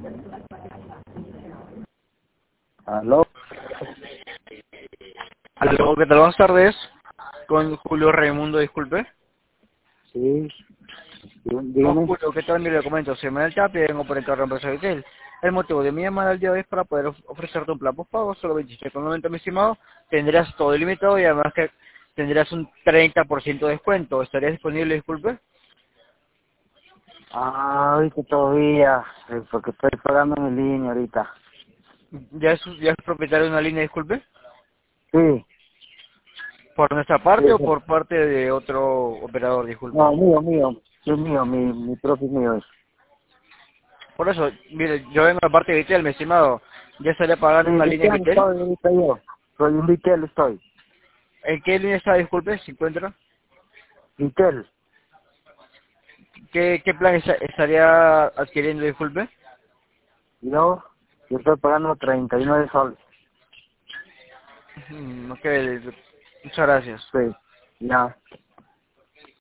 ¿Aló? Aló, ¿qué tal? Buenas tardes. Con Julio Raimundo, disculpe. Sí, No, dígame. Julio, ¿qué tal? Mire, le comento, soy Manuel Tapia y vengo por el carro empresa Vitel. El motivo de mi llamada al día de hoy es para poder ofrecerte un plan postpago, solo 27,90, mi estimado. Tendrás todo ilimitado y además que tendrás un 30% de descuento. ¿Estarías disponible, disculpe? Ah, ahorita todavía, porque estoy pagando mi línea ahorita. ¿Ya es propietario de una línea, disculpe? Sí, ¿Por nuestra sí, parte o sí. por parte de otro operador, disculpe? No, mío. Es mío, mi propio es mío. Por eso, mire, yo vengo de parte de Vitel, mi estimado. ¿Ya estaría pagando Sí, una línea de Vitel Vitel? estoy ahorita yo. Soy un Vitel estoy. ¿En qué línea está, disculpe, se encuentra? Vitel. ¿Qué plan estaría adquiriendo, disculpe? Yo estoy pagando 39 soles. Ok, muchas gracias. Sí, ya.